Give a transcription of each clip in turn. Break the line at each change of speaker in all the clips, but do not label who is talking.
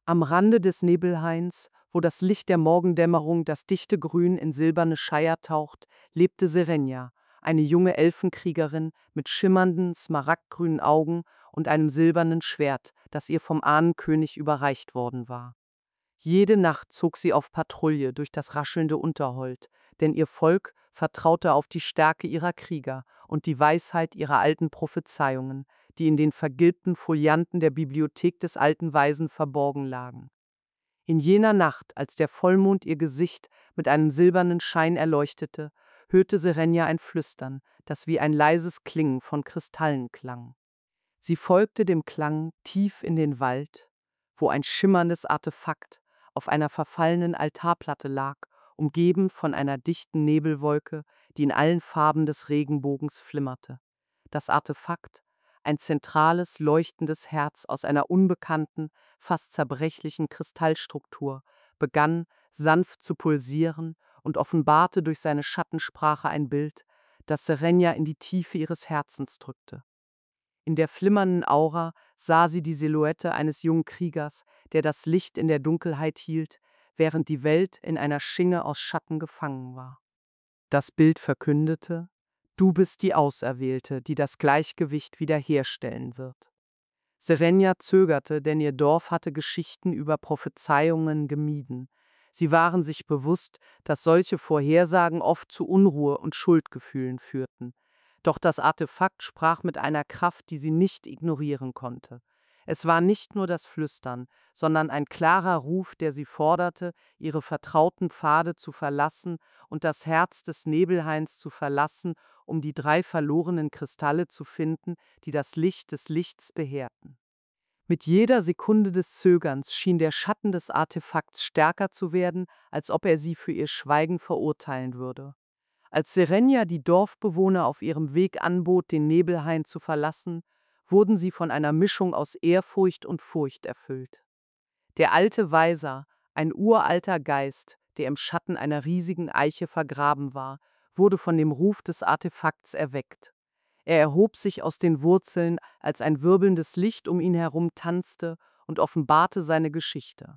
Am Rande des Nebelhains, wo das Licht der Morgendämmerung das dichte Grün in silberne Schleier taucht, lebte Serenia, eine junge Elfenkriegerin mit schimmernden, smaragdgrünen Augen und einem silbernen Schwert, das ihr vom Ahnenkönig überreicht worden war. Jede Nacht zog sie auf Patrouille durch das raschelnde Unterhold, denn ihr Volk vertraute auf die Stärke ihrer Krieger und die Weisheit ihrer alten Prophezeiungen, die in den vergilbten Folianten der Bibliothek des alten Weisen verborgen lagen. In jener Nacht, als der Vollmond ihr Gesicht mit einem silbernen Schein erleuchtete, hörte Serenia ein Flüstern, das wie ein leises Klingen von Kristallen klang. Sie folgte dem Klang tief in den Wald, wo ein schimmerndes Artefakt auf einer verfallenen Altarplatte lag, umgeben von einer dichten Nebelwolke, die in allen Farben des Regenbogens flimmerte. Das Artefakt, ein zentrales, leuchtendes Herz aus einer unbekannten, fast zerbrechlichen Kristallstruktur, begann sanft zu pulsieren und offenbarte durch seine Schattensprache ein Bild, das Serenia in die Tiefe ihres Herzens drückte. In der flimmernden Aura sah sie die Silhouette eines jungen Kriegers, der das Licht in der Dunkelheit hielt, während die Welt in einer Schinge aus Schatten gefangen war. Das Bild verkündete: Du bist die Auserwählte, die das Gleichgewicht wiederherstellen wird. Serenia zögerte, denn ihr Dorf hatte Geschichten über Prophezeiungen gemieden. Sie waren sich bewusst, dass solche Vorhersagen oft zu Unruhe und Schuldgefühlen führten. Doch das Artefakt sprach mit einer Kraft, die sie nicht ignorieren konnte. Es war nicht nur das Flüstern, sondern ein klarer Ruf, der sie forderte, ihre vertrauten Pfade zu verlassen und das Herz des Nebelhains zu verlassen, um die 3 verlorenen Kristalle zu finden, die das Licht des Lichts beheerten. Mit jeder Sekunde des Zögerns schien der Schatten des Artefakts stärker zu werden, als ob er sie für ihr Schweigen verurteilen würde. Als Serenia die Dorfbewohner auf ihrem Weg anbot, den Nebelhain zu verlassen, wurden sie von einer Mischung aus Ehrfurcht und Furcht erfüllt. Der alte Weiser, ein uralter Geist, der im Schatten einer riesigen Eiche vergraben war, wurde von dem Ruf des Artefakts erweckt. Er erhob sich aus den Wurzeln, als ein wirbelndes Licht um ihn herum tanzte und offenbarte seine Geschichte.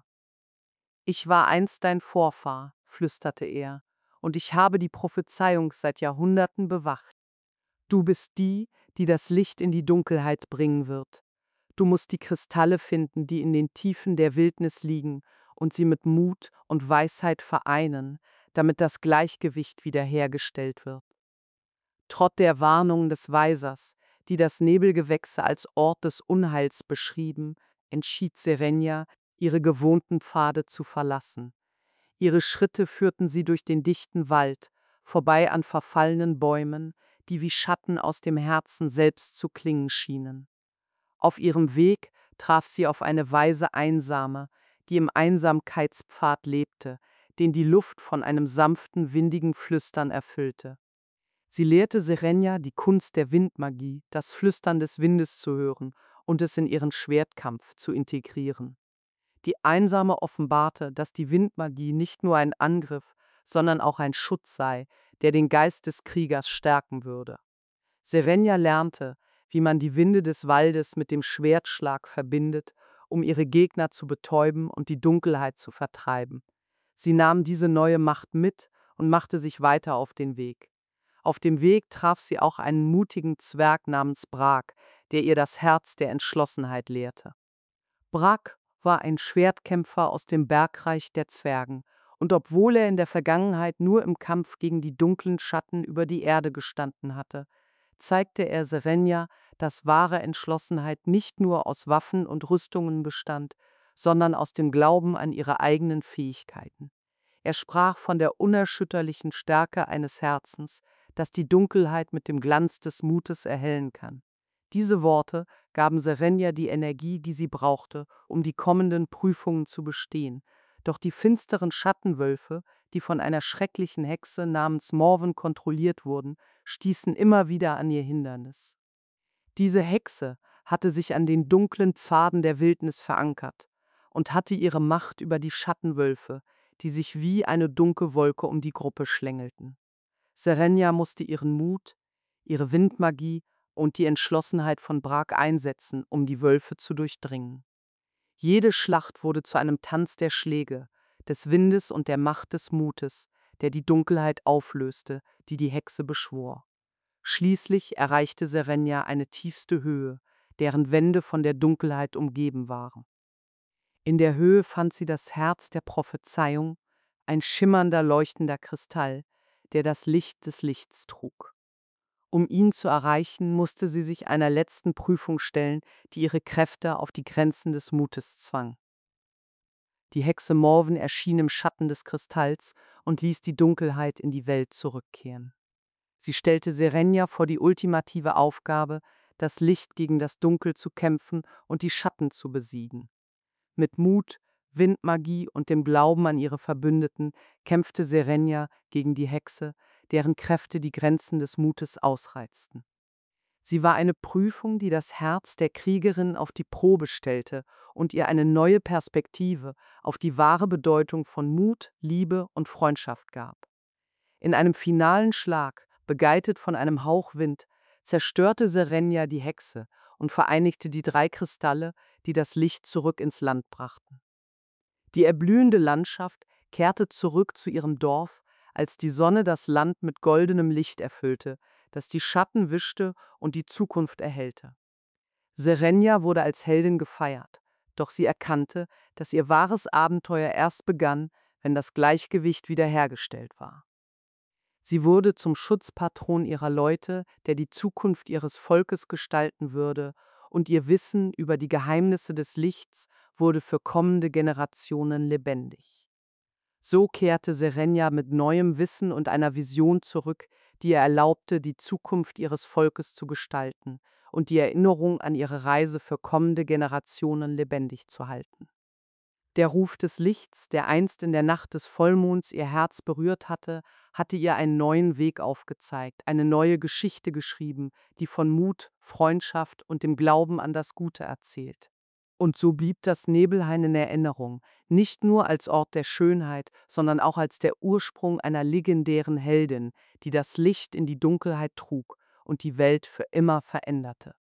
Ich war einst dein Vorfahr, flüsterte er, und ich habe die Prophezeiung seit Jahrhunderten bewacht. Du bist die, die das Licht in die Dunkelheit bringen wird. Du musst die Kristalle finden, die in den Tiefen der Wildnis liegen, und sie mit Mut und Weisheit vereinen, damit das Gleichgewicht wiederhergestellt wird. Trotz der Warnungen des Weisers, die das Nebelgewächse als Ort des Unheils beschrieben, entschied Serenia, ihre gewohnten Pfade zu verlassen. Ihre Schritte führten sie durch den dichten Wald, vorbei an verfallenen Bäumen, die wie Schatten aus dem Herzen selbst zu klingen schienen. Auf ihrem Weg traf sie auf eine weise Einsame, die im Einsamkeitspfad lebte, den die Luft von einem sanften, windigen Flüstern erfüllte. Sie lehrte Serenia die Kunst der Windmagie, das Flüstern des Windes zu hören und es in ihren Schwertkampf zu integrieren. Die Einsame offenbarte, dass die Windmagie nicht nur ein Angriff, sondern auch ein Schutz sei, der den Geist des Kriegers stärken würde. Serenia lernte, wie man die Winde des Waldes mit dem Schwertschlag verbindet, um ihre Gegner zu betäuben und die Dunkelheit zu vertreiben. Sie nahm diese neue Macht mit und machte sich weiter auf den Weg. Auf dem Weg traf sie auch einen mutigen Zwerg namens Brak, der ihr das Herz der Entschlossenheit lehrte. Brak war ein Schwertkämpfer aus dem Bergreich der Zwergen, und obwohl er in der Vergangenheit nur im Kampf gegen die dunklen Schatten über die Erde gestanden hatte, zeigte er Serenia, dass wahre Entschlossenheit nicht nur aus Waffen und Rüstungen bestand, sondern aus dem Glauben an ihre eigenen Fähigkeiten. Er sprach von der unerschütterlichen Stärke eines Herzens, das die Dunkelheit mit dem Glanz des Mutes erhellen kann. Diese Worte gaben Serenia die Energie, die sie brauchte, um die kommenden Prüfungen zu bestehen. Doch die finsteren Schattenwölfe, die von einer schrecklichen Hexe namens Morven kontrolliert wurden, stießen immer wieder an ihr Hindernis. Diese Hexe hatte sich an den dunklen Pfaden der Wildnis verankert und hatte ihre Macht über die Schattenwölfe, die sich wie eine dunkle Wolke um die Gruppe schlängelten. Serenia musste ihren Mut, ihre Windmagie und die Entschlossenheit von Brak einsetzen, um die Wölfe zu durchdringen. Jede Schlacht wurde zu einem Tanz der Schläge, des Windes und der Macht des Mutes, der die Dunkelheit auflöste, die die Hexe beschwor. Schließlich erreichte Serenia eine tiefste Höhe, deren Wände von der Dunkelheit umgeben waren. In der Höhe fand sie das Herz der Prophezeiung, ein schimmernder, leuchtender Kristall, der das Licht des Lichts trug. Um ihn zu erreichen, musste sie sich einer letzten Prüfung stellen, die ihre Kräfte auf die Grenzen des Mutes zwang. Die Hexe Morven erschien im Schatten des Kristalls und ließ die Dunkelheit in die Welt zurückkehren. Sie stellte Serenia vor die ultimative Aufgabe, das Licht gegen das Dunkel zu kämpfen und die Schatten zu besiegen. Mit Mut, Windmagie und dem Glauben an ihre Verbündeten kämpfte Serenia gegen die Hexe, deren Kräfte die Grenzen des Mutes ausreizten. Sie war eine Prüfung, die das Herz der Kriegerin auf die Probe stellte und ihr eine neue Perspektive auf die wahre Bedeutung von Mut, Liebe und Freundschaft gab. In einem finalen Schlag, begleitet von einem Hauch Wind, zerstörte Serenia die Hexe und vereinigte die 3 Kristalle, die das Licht zurück ins Land brachten. Die erblühende Landschaft kehrte zurück zu ihrem Dorf, als die Sonne das Land mit goldenem Licht erfüllte, das die Schatten wischte und die Zukunft erhellte. Serenia wurde als Heldin gefeiert, doch sie erkannte, dass ihr wahres Abenteuer erst begann, wenn das Gleichgewicht wiederhergestellt war. Sie wurde zum Schutzpatron ihrer Leute, der die Zukunft ihres Volkes gestalten würde, und ihr Wissen über die Geheimnisse des Lichts wurde für kommende Generationen lebendig. So kehrte Serenia mit neuem Wissen und einer Vision zurück, die ihr erlaubte, die Zukunft ihres Volkes zu gestalten und die Erinnerung an ihre Reise für kommende Generationen lebendig zu halten. Der Ruf des Lichts, der einst in der Nacht des Vollmonds ihr Herz berührt hatte, hatte ihr einen neuen Weg aufgezeigt, eine neue Geschichte geschrieben, die von Mut, Freundschaft und dem Glauben an das Gute erzählt. Und so blieb das Nebelhain in Erinnerung, nicht nur als Ort der Schönheit, sondern auch als der Ursprung einer legendären Heldin, die das Licht in die Dunkelheit trug und die Welt für immer veränderte.